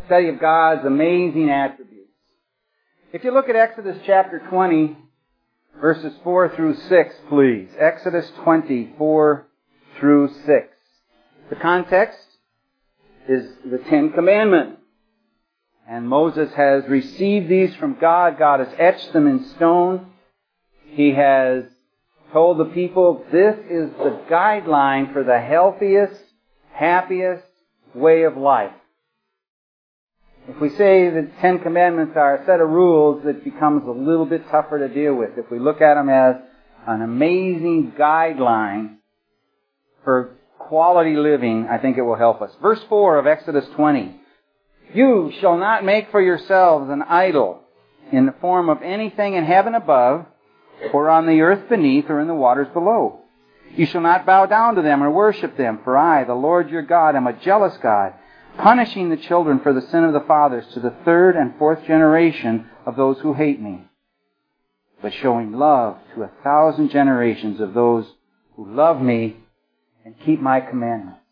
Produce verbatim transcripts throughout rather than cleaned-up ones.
study of God's amazing attributes. If you look at Exodus chapter twenty, verses four through six, please. Exodus twenty, four through six. The context is the Ten Commandments. And Moses has received these from God. God has etched them in stone. He has told the people, this is the guideline for the healthiest, happiest way of life. If we say the Ten Commandments are a set of rules, it becomes a little bit tougher to deal with. If we look at them as an amazing guideline for quality living, I think it will help us. Verse four of Exodus twenty. You shall not make for yourselves an idol in the form of anything in heaven above, or on the earth beneath, or in the waters below. You shall not bow down to them or worship them, for I, the Lord your God, am a jealous God, punishing the children for the sin of the fathers to the third and fourth generation of those who hate me, but showing love to a thousand generations of those who love me and keep my commandments.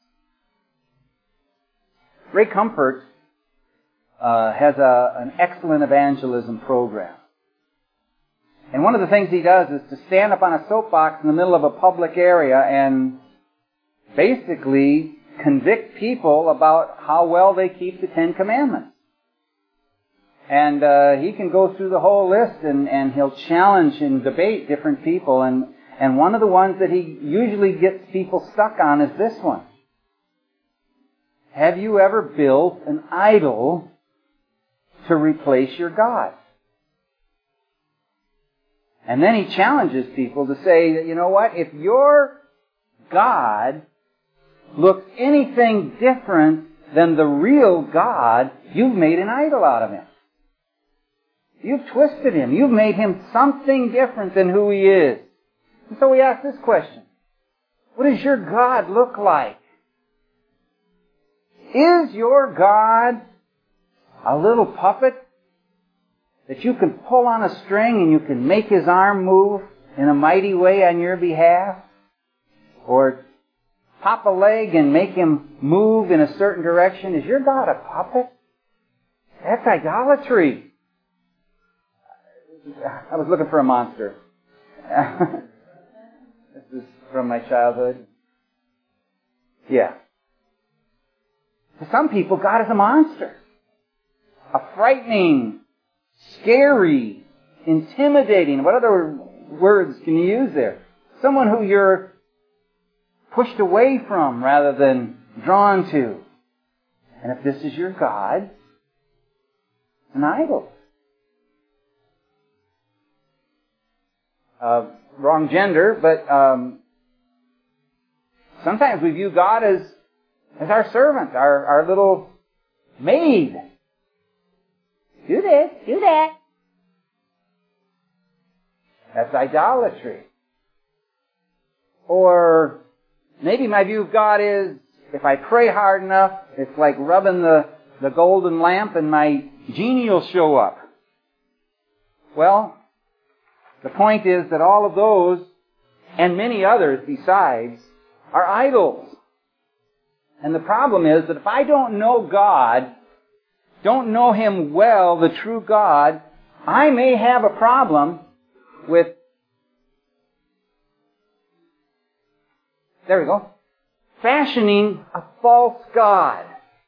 Ray Comfort uh, has a, an excellent evangelism program. And one of the things he does is to stand up on a soapbox in the middle of a public area and basically convict people about how well they keep the Ten Commandments. And uh, he can go through the whole list and, and he'll challenge and debate different people. And, and one of the ones that he usually gets people stuck on is this one. Have you ever built an idol to replace your God? And then he challenges people to say that, you know what, if your God looks anything different than the real God, you've made an idol out of him. You've twisted him. You've made him something different than who he is. And so we ask this question. What does your God look like? Is your God a little puppet that you can pull on a string and you can make his arm move in a mighty way on your behalf? Or pop a leg and make him move in a certain direction? Is your God a puppet? That's idolatry. I was looking for a monster. This is from my childhood. Yeah. To some people, God is a monster. A frightening, scary, intimidating. What other words can you use there? Someone who you're pushed away from rather than drawn to. And if this is your God, it's an idol. Uh, wrong gender, but um, sometimes we view God as, as our servant, our, our little maid. Do this, do that. That's idolatry. Or maybe my view of God is, if I pray hard enough, it's like rubbing the, the golden lamp and my genie will show up. Well, the point is that all of those, and many others besides, are idols. And the problem is that if I don't know God, don't know him well, the true God, I may have a problem with, there we go, fashioning a false God.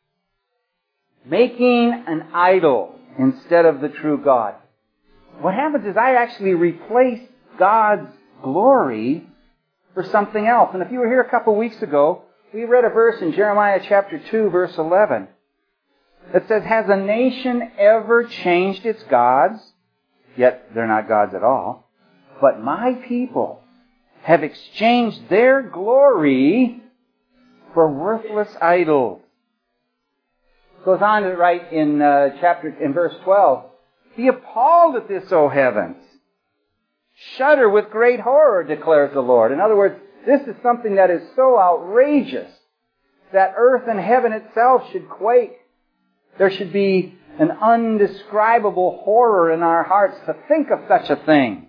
Making an idol instead of the true God. What happens is I actually replace God's glory for something else. And if you were here a couple weeks ago, we read a verse in Jeremiah chapter two, verse eleven. That says, has a nation ever changed its gods? Yet they're not gods at all. But my people have exchanged their glory for worthless idols. It goes on to write in uh, chapter in verse twelve. Be appalled at this, O heavens. Shudder with great horror, declares the Lord. In other words, this is something that is so outrageous that earth and heaven itself should quake. There should be an undescribable horror in our hearts to think of such a thing.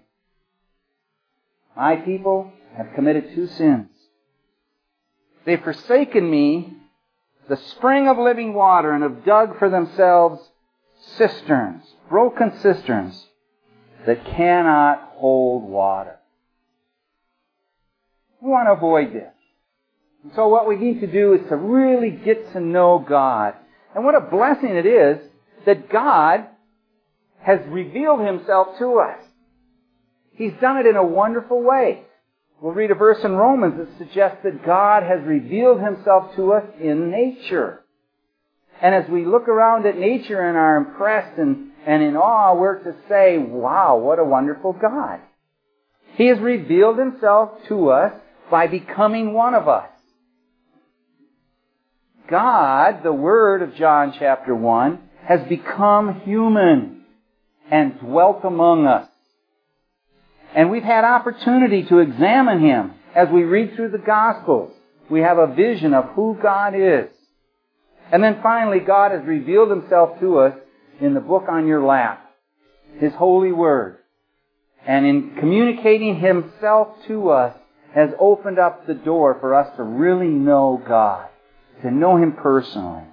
My people have committed two sins. They've forsaken me the spring of living water, and have dug for themselves cisterns, broken cisterns, that cannot hold water. We want to avoid this. And so what we need to do is to really get to know God. And what a blessing it is that God has revealed Himself to us. He's done it in a wonderful way. We'll read a verse in Romans that suggests that God has revealed Himself to us in nature. And as we look around at nature and are impressed and, and in awe, we're to say, wow, what a wonderful God. He has revealed Himself to us by becoming one of us. God, the Word of John chapter one, has become human and dwelt among us. And we've had opportunity to examine Him. As we read through the Gospels, we have a vision of who God is. And then finally, God has revealed Himself to us in the book on your lap, His holy Word. And in communicating Himself to us, has opened up the door for us to really know God, to know Him personally.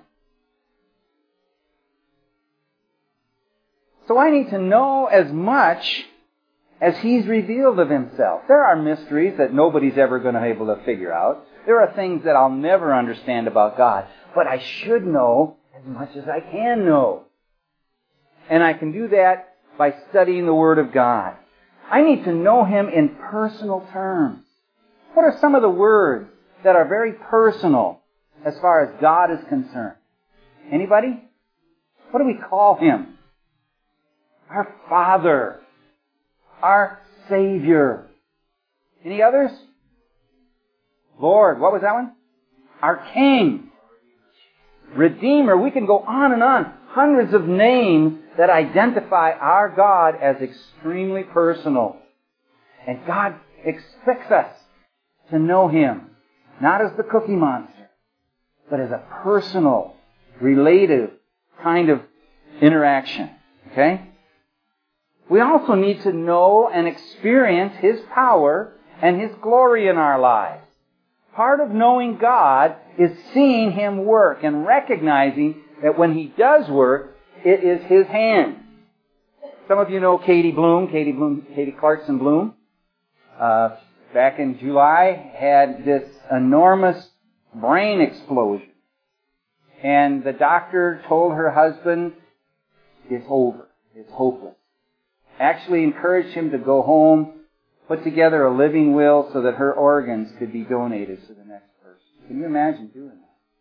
So I need to know as much as He's revealed of Himself. There are mysteries that nobody's ever going to be able to figure out. There are things that I'll never understand about God. But I should know as much as I can know. And I can do that by studying the Word of God. I need to know Him in personal terms. What are some of the words that are very personal as far as God is concerned? Anybody? What do we call Him? Our Father. Our Savior. Any others? Lord. What was that one? Our King. Redeemer. We can go on and on. Hundreds of names that identify our God as extremely personal. And God expects us to know Him, not as the Cookie Monster, but as a personal, relative kind of interaction. Okay? We also need to know and experience His power and His glory in our lives. Part of knowing God is seeing Him work and recognizing that when He does work, it is His hand. Some of you know Katie Bloom, Katie Bloom, Katie Clarkson Bloom. Uh, back in July, had this enormous brain explosion. And the doctor told her husband, it's over, it's hopeless. Actually encouraged him to go home, put together a living will so that her organs could be donated to the next person. Can you imagine doing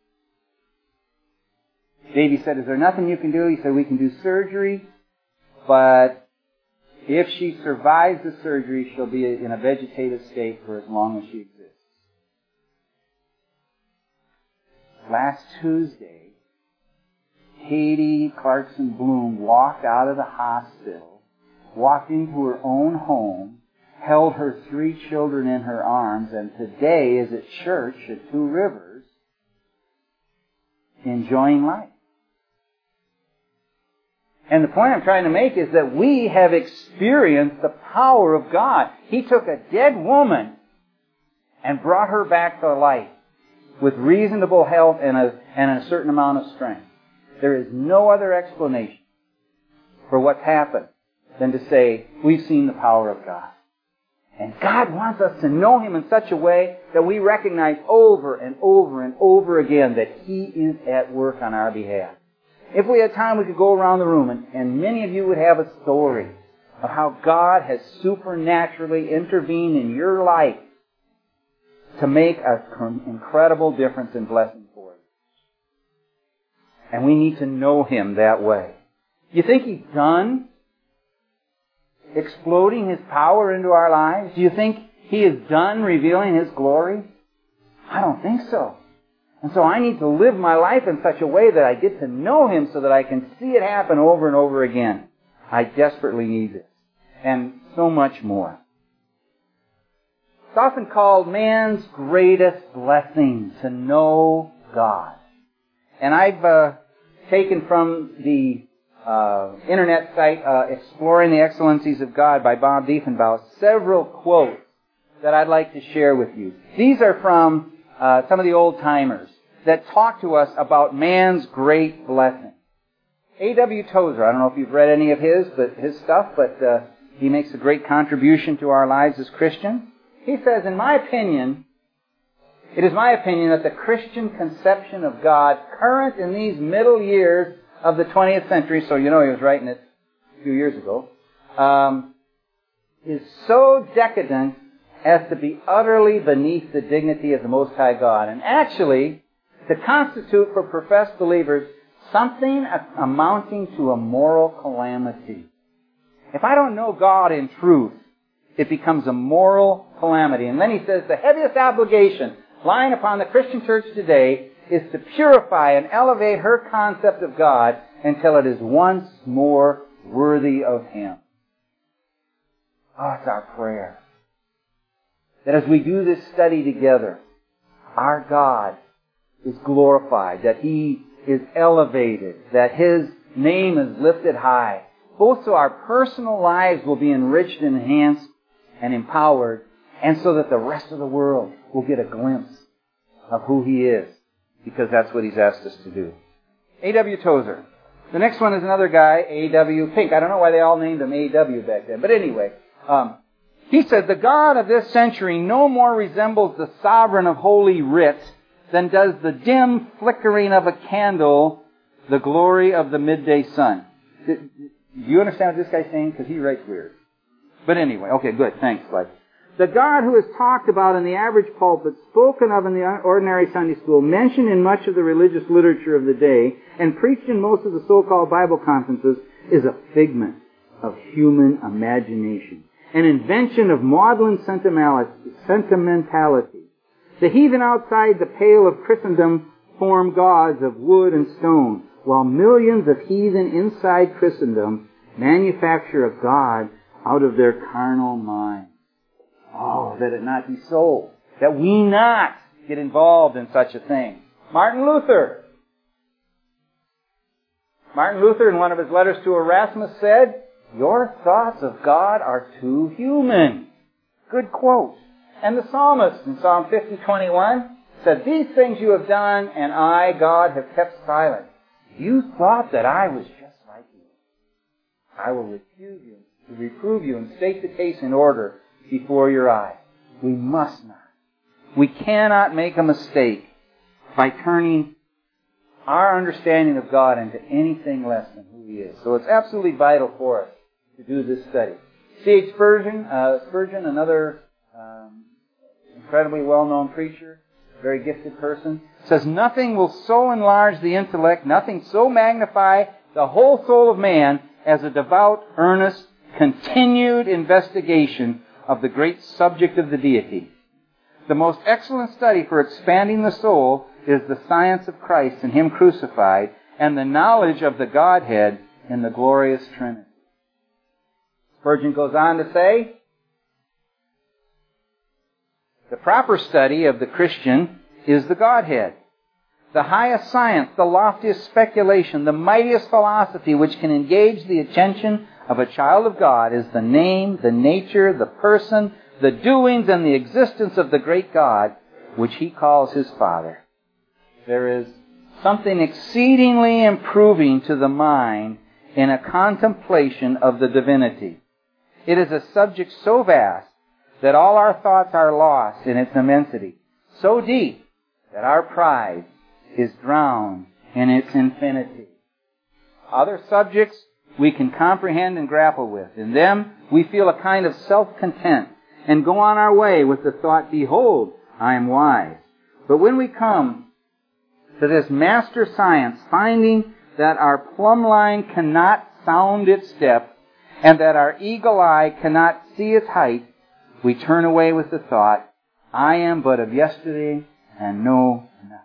that? Davey said, is there nothing you can do? He said, we can do surgery, but if she survives the surgery, she'll be in a vegetative state for as long as she exists. Last Tuesday, Katie Clarkson Bloom walked out of the hospital, walked into her own home, held her three children in her arms, and today is at church at Two Rivers, enjoying life. And the point I'm trying to make is that we have experienced the power of God. He took a dead woman and brought her back to life with reasonable health and a, and a certain amount of strength. There is no other explanation for what's happened than to say, we've seen the power of God. And God wants us to know Him in such a way that we recognize over and over and over again that He is at work on our behalf. If we had time, we could go around the room, and, and many of you would have a story of how God has supernaturally intervened in your life to make an incredible difference and blessing for you. And we need to know Him that way. You think He's done exploding His power into our lives? Do you think He is done revealing His glory? I don't think so. And so I need to live my life in such a way that I get to know Him so that I can see it happen over and over again. I desperately need this. And so much more. It's often called man's greatest blessing to know God. And I've uh, taken from the uh, internet site uh, Exploring the Excellencies of God by Bob Diefenbaugh several quotes that I'd like to share with you. These are from Uh, some of the old-timers. that talk to us about man's great blessing. A W Tozer, I don't know if you've read any of his, but his stuff, but uh, he makes a great contribution to our lives as Christians. He says, in my opinion, it is my opinion that the Christian conception of God, current in these middle years of the twentieth century, so you know he was writing it a few years ago, um, is so decadent as to be utterly beneath the dignity of the Most High God, and actually to constitute for professed believers something amounting to a moral calamity. If I don't know God in truth, it becomes a moral calamity. And then he says the heaviest obligation lying upon the Christian church today is to purify and elevate her concept of God until it is once more worthy of Him. Oh, it's our prayer that as we do this study together, our God is glorified, that He is elevated, that His name is lifted high, both so our personal lives will be enriched, enhanced, and empowered, and so that the rest of the world will get a glimpse of who He is, because that's what He's asked us to do. A W Tozer. The next one is another guy, A W Pink. I don't know why they all named him A W back then, but anyway, um, he said, the God of this century no more resembles the sovereign of Holy Writ than does the dim flickering of a candle the glory of the midday sun. Do you understand what this guy's saying? Because he writes weird. But anyway, okay, good. Thanks, bud. The God who is talked about in the average pulpit, spoken of in the ordinary Sunday school, mentioned in much of the religious literature of the day, and preached in most of the so-called Bible conferences, is a figment of human imagination, an invention of maudlin sentimentality. The heathen outside the pale of Christendom form gods of wood and stone, while millions of heathen inside Christendom manufacture a God out of their carnal mind. Oh, that it not be so. That we not get involved in such a thing. Martin Luther. Martin Luther, in one of his letters to Erasmus, said, your thoughts of God are too human. Good quote. And the psalmist in Psalm fifty twenty-one said, these things you have done, and I, God, have kept silent. You thought that I was just like you. I will refuse you, reprove you, and state the case in order before your eyes. We must not. We cannot make a mistake by turning our understanding of God into anything less than who He is. So it's absolutely vital for us to do this study. C H Spurgeon, uh, Spurgeon, another um, incredibly well-known preacher, very gifted person, says, nothing will so enlarge the intellect, nothing so magnify the whole soul of man as a devout, earnest, continued investigation of the great subject of the deity. The most excellent study for expanding the soul is the science of Christ and Him crucified, and the knowledge of the Godhead in the glorious Trinity. Spurgeon goes on to say, the proper study of the Christian is the Godhead. The highest science, the loftiest speculation, the mightiest philosophy which can engage the attention of a child of God is the name, the nature, the person, the doings, and the existence of the great God, which He calls His Father. There is something exceedingly improving to the mind in a contemplation of the divinity. It is a subject so vast that all our thoughts are lost in its immensity, so deep that our pride is drowned in its infinity. Other subjects we can comprehend and grapple with. In them we feel a kind of self-content and go on our way with the thought, behold, I am wise. But when we come to this master science, finding that our plumb line cannot sound its depth and that our eagle eye cannot see its height, we turn away with the thought, I am but of yesterday and know nothing.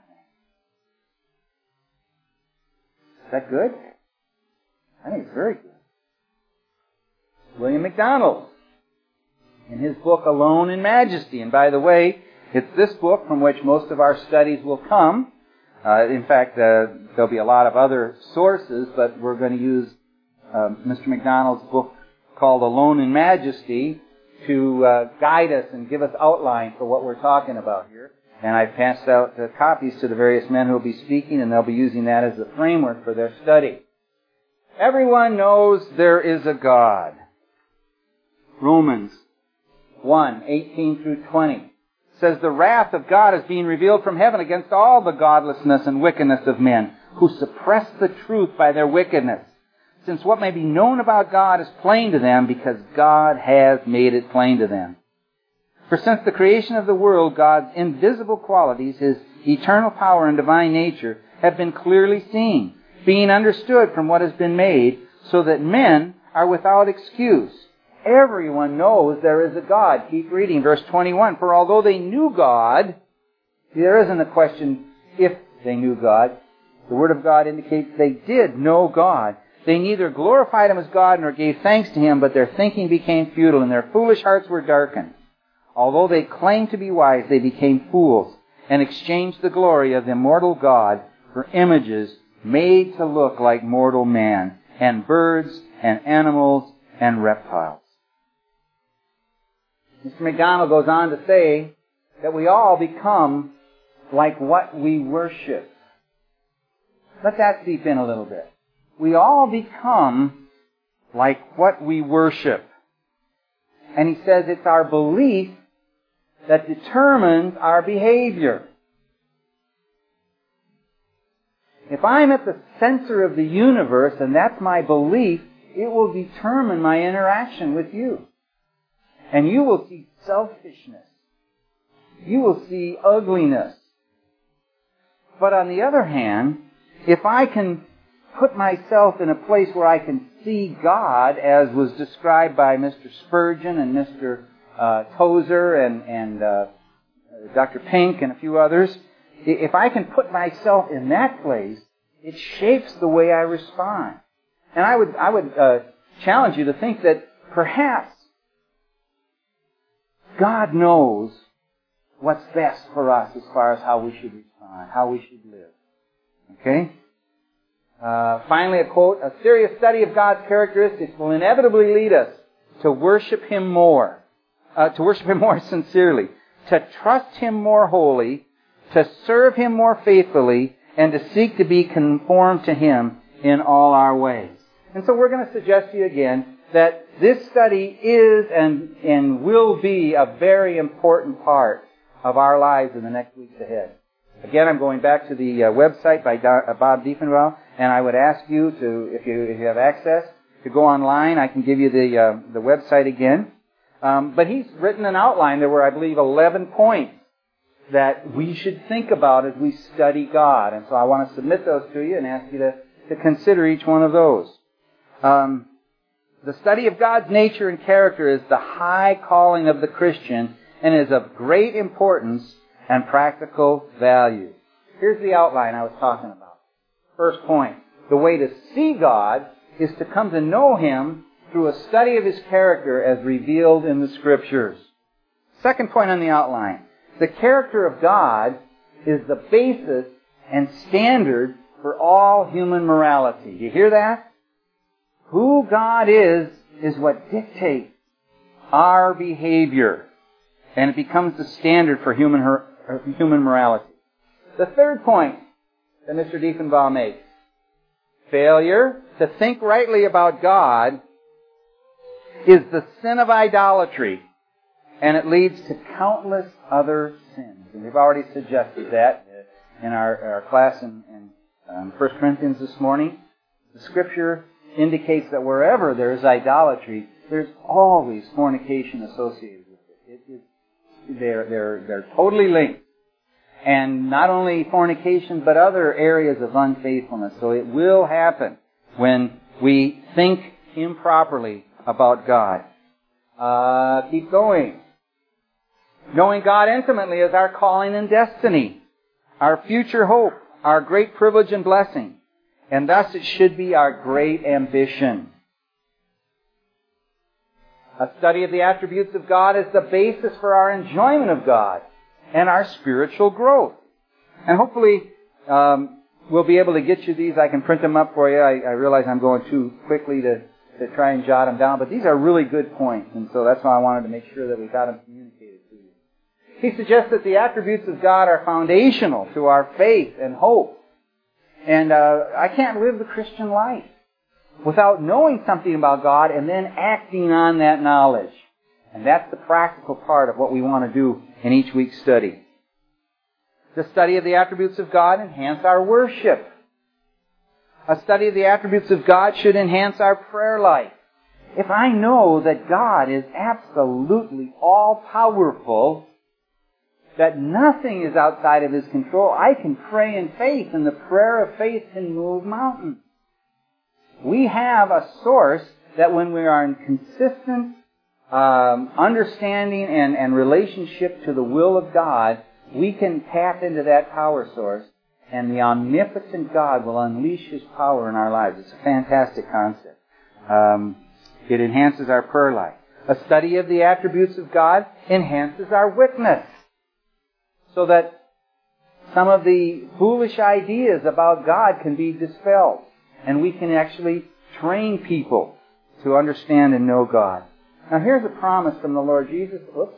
Is that good? I think it's very good. William MacDonald, in his book Alone in Majesty, and by the way, it's this book from which most of our studies will come. Uh, in fact, uh, there'll be a lot of other sources, but we're going to use uh, Mister MacDonald's book called Alone in Majesty to uh, guide us and give us outline for what we're talking about here. And I've passed out the copies to the various men who will be speaking, and they'll be using that as the framework for their study. Everyone knows there is a God. Romans one, eighteen through twenty says, the wrath of God is being revealed from heaven against all the godlessness and wickedness of men, who suppress the truth by their wickedness. Since what may be known about God is plain to them, because God has made it plain to them. For since the creation of the world, God's invisible qualities, His eternal power and divine nature, have been clearly seen, being understood from what has been made, so that men are without excuse. Everyone knows there is a God. Keep reading, verse twenty-one. For although they knew God, there isn't a question if they knew God. The Word of God indicates they did know God. They neither glorified Him as God nor gave thanks to Him, but their thinking became futile and their foolish hearts were darkened. Although they claimed to be wise, they became fools and exchanged the glory of the immortal God for images made to look like mortal man, and birds and animals and reptiles. Mister McDonald goes on to say that we all become like what we worship. Let that seep in a little bit. We all become like what we worship. And he says it's our belief that determines our behavior. If I'm at the center of the universe and that's my belief, it will determine my interaction with you. And you will see selfishness. You will see ugliness. But on the other hand, if I can put myself in a place where I can see God, as was described by Mister Spurgeon and Mister Uh, Tozer and, and uh, Doctor Pink and a few others, if I can put myself in that place, it shapes the way I respond. And I would I would uh, challenge you to think that perhaps God knows what's best for us as far as how we should respond, how we should live. Okay? Uh, finally, a quote, a serious study of God's characteristics will inevitably lead us to worship Him more, uh, to worship Him more sincerely, to trust Him more wholly, to serve Him more faithfully, and to seek to be conformed to Him in all our ways. And so we're going to suggest to you again that this study is and, and will be a very important part of our lives in the next weeks ahead. Again, I'm going back to the uh, website by Do- uh, Bob Diefenbaugh, and I would ask you to, if you if you have access, to go online. I can give you the uh, the website again. Um, but he's written an outline. There were, I believe, eleven points that we should think about as we study God. And so I want to submit those to you and ask you to, to consider each one of those. Um, the study of God's nature and character is the high calling of the Christian and is of great importance and practical value. Here's the outline I was talking about. First point, the way to see God is to come to know Him through a study of His character as revealed in the Scriptures. Second point on the outline, the character of God is the basis and standard for all human morality. Do you hear that? Who God is, is what dictates our behavior. And it becomes the standard for human her- human morality. The third point that Mister Diefenbaugh makes, failure to think rightly about God is the sin of idolatry, and it leads to countless other sins. And we've already suggested that in our, our class in, in um, First Corinthians this morning. The Scripture indicates that wherever there is idolatry, there's always fornication associated with it. it, it they're, they're, they're totally linked. And not only fornication, but other areas of unfaithfulness. So it will happen when we think improperly about God. Uh, keep going. Knowing God intimately is our calling and destiny, our future hope, our great privilege and blessing. And thus it should be our great ambition. A study of the attributes of God is the basis for our enjoyment of God and our spiritual growth. And hopefully um, we'll be able to get you these. I can print them up for you. I, I realize I'm going too quickly to, to try and jot them down, but these are really good points, and so that's why I wanted to make sure that we got them communicated to you. He suggests that the attributes of God are foundational to our faith and hope. And uh, I can't live the Christian life without knowing something about God and then acting on that knowledge. And that's the practical part of what we want to do in each week's study. The study of the attributes of God enhance our worship. A study of the attributes of God should enhance our prayer life. If I know that God is absolutely all-powerful, that nothing is outside of His control, I can pray in faith, and the prayer of faith can move mountains. We have a source that when we are in consistent um, understanding and, and relationship to the will of God, we can tap into that power source, and the omnipotent God will unleash His power in our lives. It's a fantastic concept. Um, it enhances our prayer life. A study of the attributes of God enhances our witness, so that some of the foolish ideas about God can be dispelled, and we can actually train people to understand and know God. Now here's a promise from the Lord Jesus. Oops.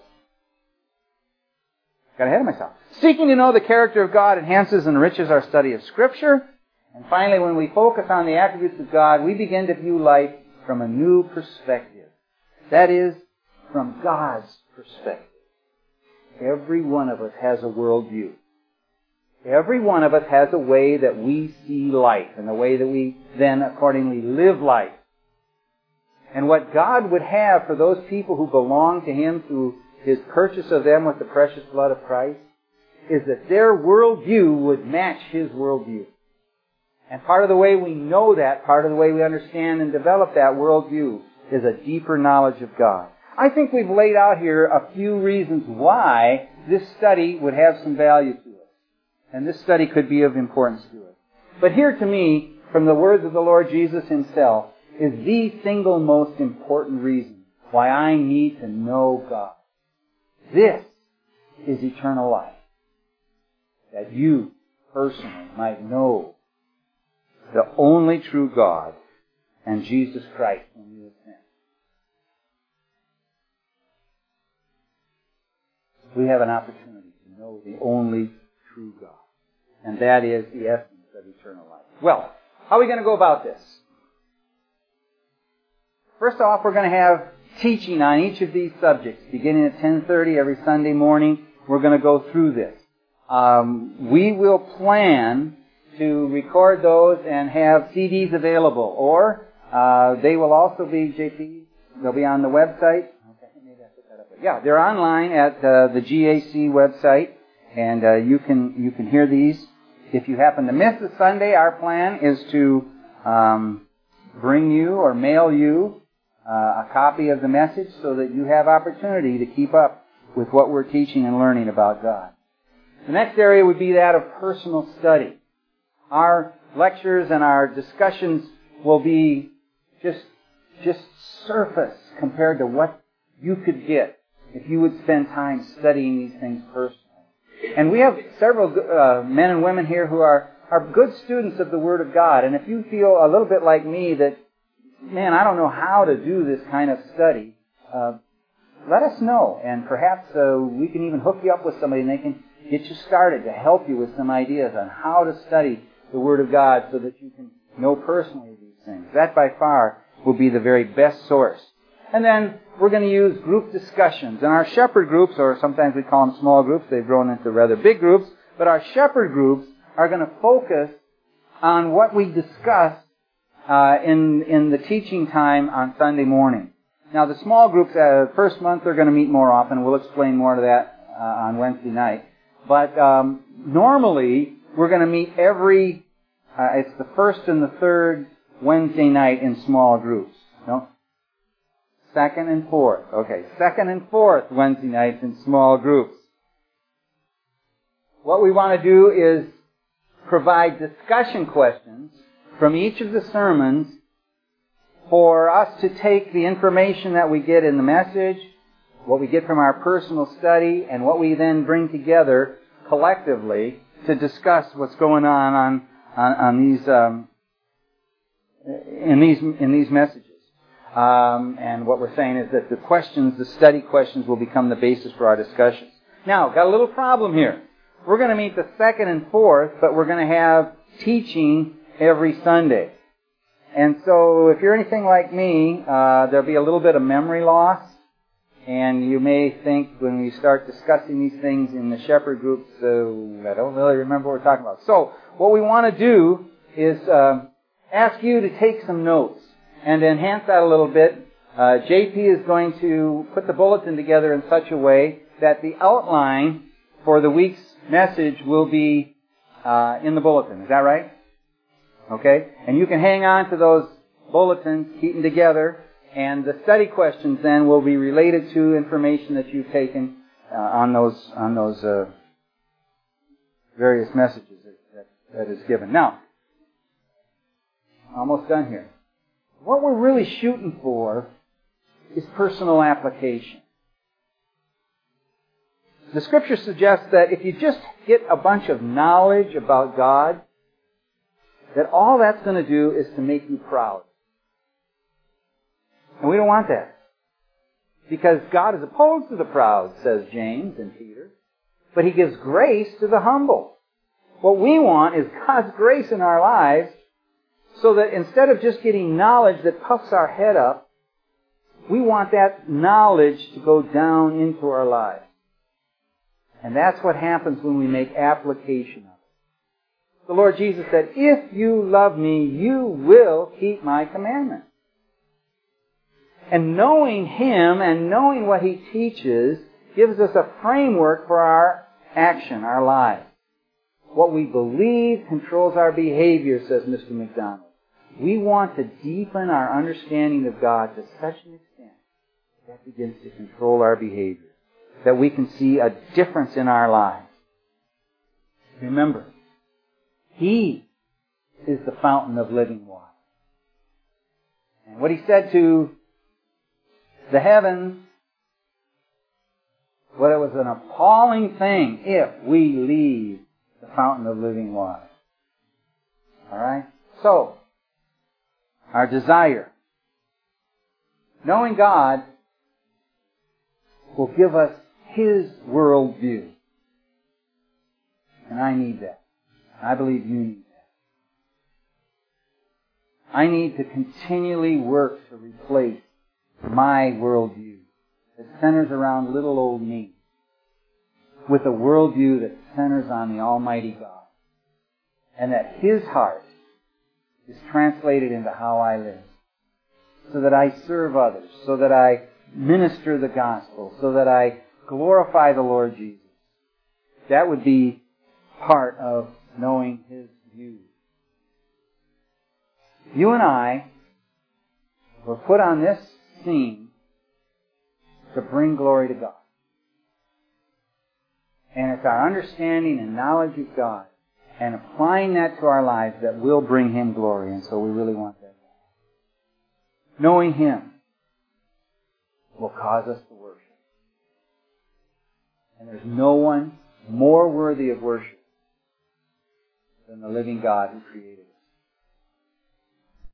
Got ahead of myself. Seeking to know the character of God enhances and enriches our study of Scripture. And finally, when we focus on the attributes of God, we begin to view life from a new perspective. That is, from God's perspective. Every one of us has a worldview. Every one of us has a way that we see life and the way that we then accordingly live life. And what God would have for those people who belong to Him through His purchase of them with the precious blood of Christ is that their worldview would match His worldview. And part of the way we know that, part of the way we understand and develop that worldview is a deeper knowledge of God. I think we've laid out here a few reasons why this study would have some value to us. And this study could be of importance to us. But here to me, from the words of the Lord Jesus Himself, is the single most important reason why I need to know God. This is eternal life. That you personally might know the only true God and Jesus Christ whom you have sent. We have an opportunity to know the only true God. And that is the essence of eternal life. Well, how are we going to go about this? First off, we're going to have teaching on each of these subjects. Beginning at ten thirty every Sunday morning, we're going to go through this. Um, we will plan to record those and have C Ds available. Or uh, they will also be, J P, they'll be on the website. Okay, maybe I put that up. Yeah, they're online at uh, the G A C website, and uh, you can you can hear these. If you happen to miss a Sunday, our plan is to um, bring you or mail you Uh, a copy of the message so that you have opportunity to keep up with what we're teaching and learning about God. The next area would be that of personal study. Our lectures and our discussions will be just, just surface compared to what you could get if you would spend time studying these things personally. And we have several uh, men and women here who are, are good students of the Word of God. And if you feel a little bit like me that, man, I don't know how to do this kind of study, uh, let us know. And perhaps uh, we can even hook you up with somebody and they can get you started to help you with some ideas on how to study the Word of God so that you can know personally these things. That by far will be the very best source. And then we're going to use group discussions. And our shepherd groups, or sometimes we call them small groups, they've grown into rather big groups, but our shepherd groups are going to focus on what we discuss Uh, in in the teaching time on Sunday morning. Now, the small groups, uh, first month, they're going to meet more often. We'll explain more to that uh, on Wednesday night. But um, normally, we're going to meet every, uh, it's the first and the third Wednesday night in small groups. No? Second and fourth. Okay, second and fourth Wednesday nights in small groups. What we want to do is provide discussion questions from each of the sermons for us to take the information that we get in the message, what we get from our personal study, and what we then bring together collectively to discuss what's going on on, on, on these um, in these in these messages. Um, and what we're saying is that the questions, the study questions, will become the basis for our discussions. Now, got a little problem here. We're going to meet the second and fourth, but we're going to have teaching every Sunday. And so if you're anything like me, uh, there'll be a little bit of memory loss. And you may think when we start discussing these things in the shepherd groups, uh, I don't really remember what we're talking about. So what we want to do is uh, ask you to take some notes. And to enhance that a little bit, uh, J P is going to put the bulletin together in such a way that the outline for the week's message will be uh, in the bulletin. Is that right? Okay? And you can hang on to those bulletins, keep them together, and the study questions then will be related to information that you've taken uh, on those on those uh, various messages that, that, that is given. Now, almost done here. What we're really shooting for is personal application. The Scripture suggests that if you just get a bunch of knowledge about God, that all that's going to do is to make you proud. And we don't want that. Because God is opposed to the proud, says James and Peter. But He gives grace to the humble. What we want is God's grace in our lives so that instead of just getting knowledge that puffs our head up, we want that knowledge to go down into our lives. And that's what happens when we make application of it. The Lord Jesus said, if you love me, you will keep my commandments. And knowing Him and knowing what He teaches gives us a framework for our action, our lives. What we believe controls our behavior, says Mister McDonald. We want to deepen our understanding of God to such an extent that begins to control our behavior, that we can see a difference in our lives. Remember, He is the fountain of living water. And what He said to the heavens, well, it was an appalling thing if we leave the fountain of living water. Alright? So, our desire, knowing God, will give us His worldview. And I need that. I believe you need that. I need to continually work to replace my worldview that centers around little old me with a worldview that centers on the Almighty God. And that His heart is translated into how I live. So that I serve others. So that I minister the gospel. So that I glorify the Lord Jesus. That would be part of knowing His views. You and I were put on this scene to bring glory to God. And it's our understanding and knowledge of God and applying that to our lives that will bring Him glory. And so we really want that. Knowing Him will cause us to worship. And there's no one more worthy of worship than the living God who created us.